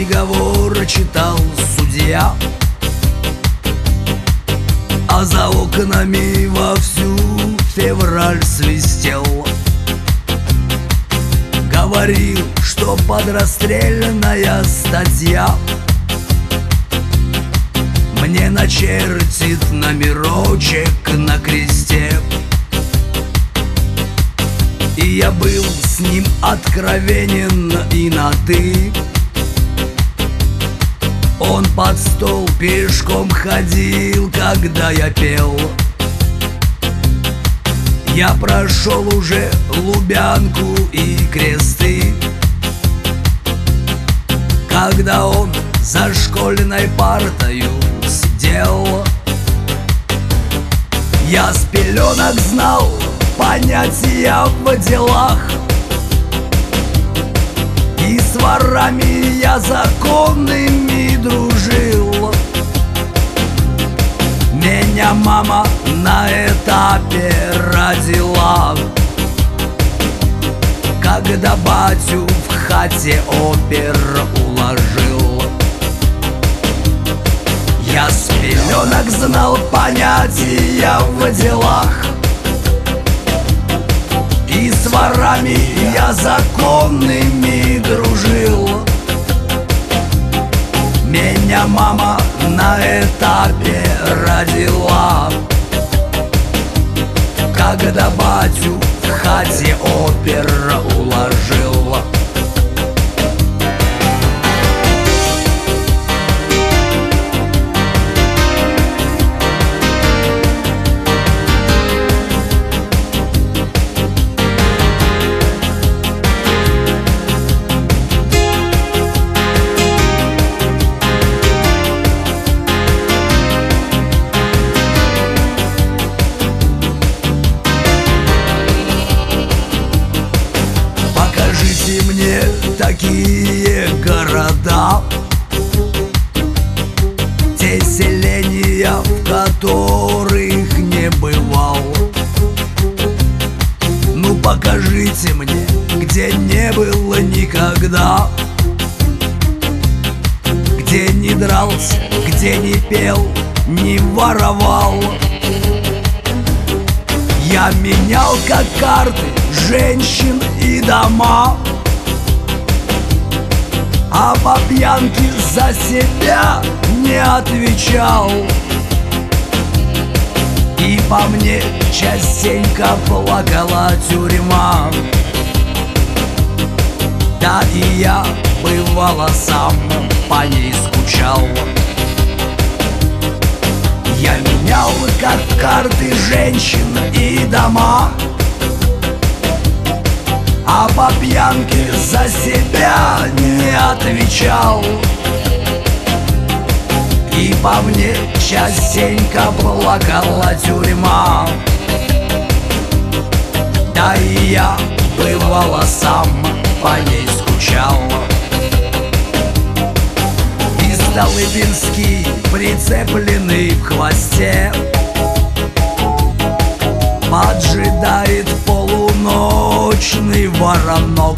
приговор читал судья, а за окнами вовсю февраль свистел. Говорил, что подрастрельная статья мне начертит номерочек на кресте. И я был с ним откровенен и на «ты». Он под стол пешком ходил, когда я пел. Я прошел уже Лубянку и Кресты, когда он за школьной партою сидел. Я с пеленок знал понятия в делах, и с ворами я законными дружил. Меня мама на этапе родила, когда батю в хате опер уложил. Я с пеленок знал понятия в делах, и с ворами я законными дружил. Меня мама на этапе родила, когда батю в хате опер уложил. Мне такие города, те селения, в которых не бывал. Ну покажите мне, где не было никогда, где не дрался, где не пел, не воровал. Я менял как карты женщин и дома, а по пьянке за себя не отвечал. И по мне частенько плакала тюрьма. Да и я, бывало, сам по ней скучал. Я менял как карты женщин и дома, а по пьянке за себя не отвечал. И по мне частенько плакала тюрьма. Да и я, бывало, сам по ней скучал. И Столыпинский, прицепленный в хвосте, поджидает полуночный воронок.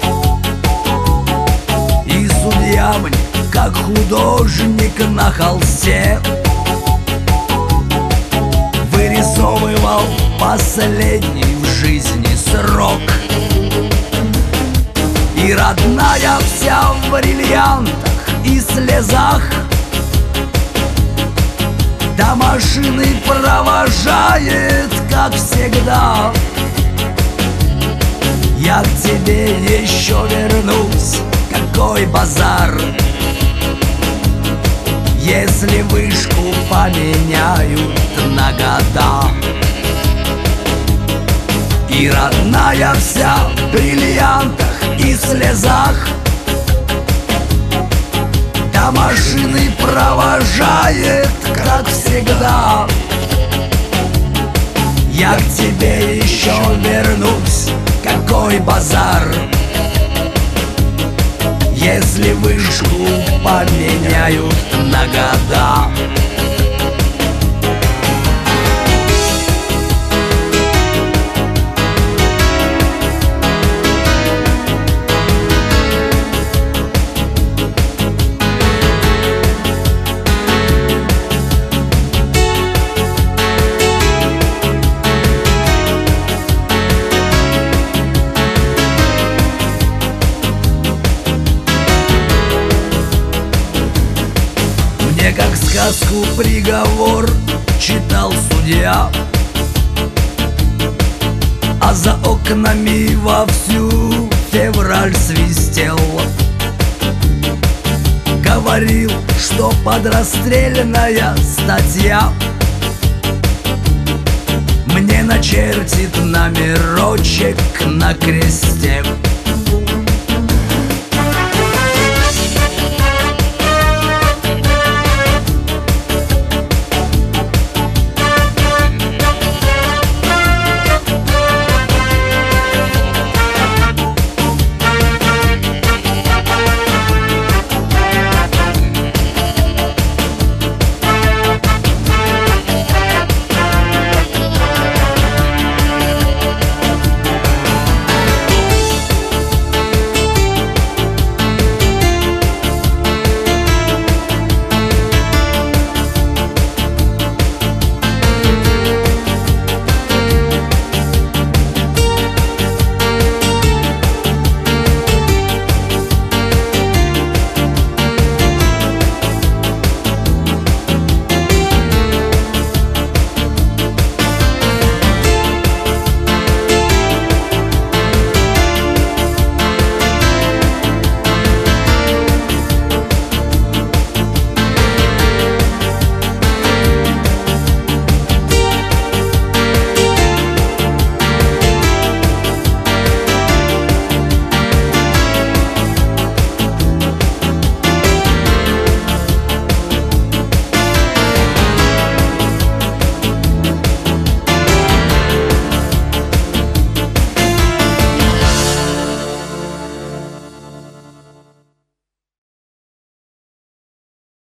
И судья мне, как художник на холсте, вырисовывал последний в жизни срок. И родная вся в бриллиантах и слезах, до машины провожает, как всегда. Я к тебе еще вернусь, какой базар, если вышку поменяют на года. И родная вся в бриллиантах и слезах, до машины провожает, как всегда. Я к тебе еще вернусь, какой базар, если вышку поменяют на года. Москву приговор читал судья, а за окнами вовсю февраль свистел. Говорил, что подрастрельная статья мне начертит номерочек на кресте.